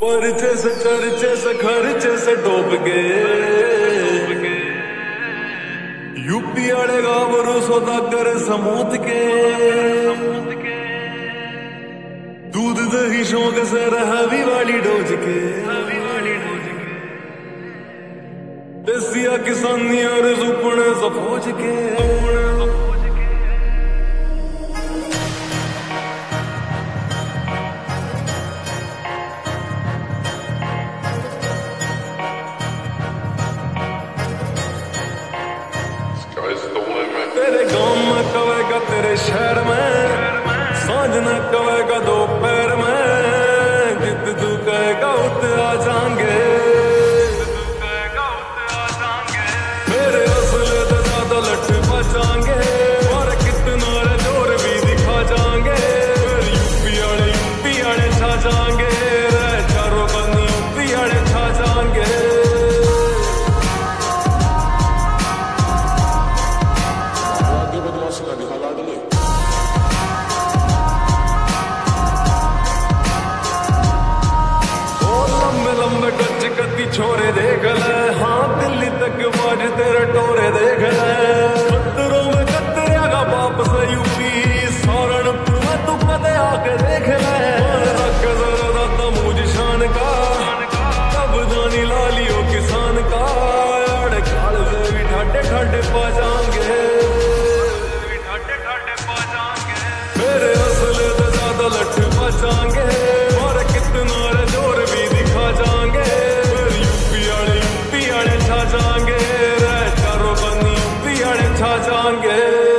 परचे से चर्चे से खर्चे से डूब गए यूपी वाले गावरू सौदागर समूत के दूध दही शौक से रहवी वाली डोज के देसिया किसानी और सुपने सफोज के तेरे गांव में कवेगा तेरे शहर में सांझ न कवेगा दोपहर में जित तू कहेगा उते आ जाएंगे मेरे असले तो ज्यादा लठ बचाएंगे और कितना रे जोर भी दिखा जाएंगे यूपी वाले छा जाएंगे चारों बंदी यूपी वाले छा जाएंगे छोरे देख ले हाँ दिल्ली तक बाज तेरे टोरे देख ले खतरों में कतरेगा बाप से यूपी सहारनपुर में तू कदे आके देख ले जरा मुझ शान का तब जानी लालियो किसान का अड़े काल से भी ठाटे ठाटे पा जाएंगे मेरे असले तो ज्यादा लठ बचाएंगे और कितना रे जोर भी दिखा जाएंगे जाएंगे चारों बंदी यूपी वाले छा जाएंगे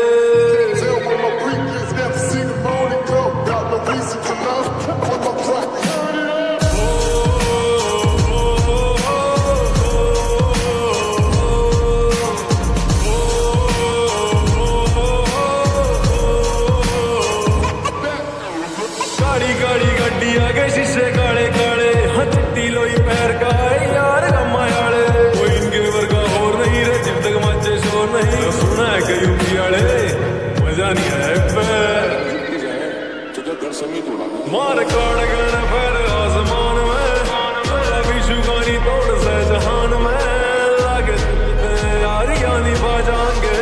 गाड़ी गाड़ी गड्डी आगे शीशे काले काले हाँ चिट्टी लोई पैर का यार कमायाले कोई इनके वर्गा और नहीं रे जब तक मचे शोर नहीं सुना है कि यूपी वाले मजा नहीं आया मार काट गए फिर आसमान में विशु गानी तोड़ से जहान में लागे यारी यानी बाजाएंगे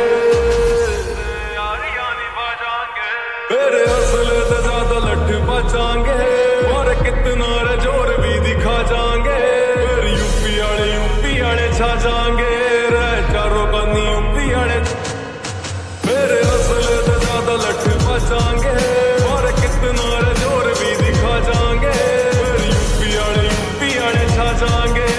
मेरे असले तो ज्यादा लठ बचाएंगे और कितना रे जोर भी दिखा जाएंगे यूपी वाले छा जाएंगे चारों बंदी यूपी वाले मेरे असले तो ज्यादा लठ बचाएंगे और कितना रे जोर भी दिखा जाएंगे यूपी वाले छा जाएंगे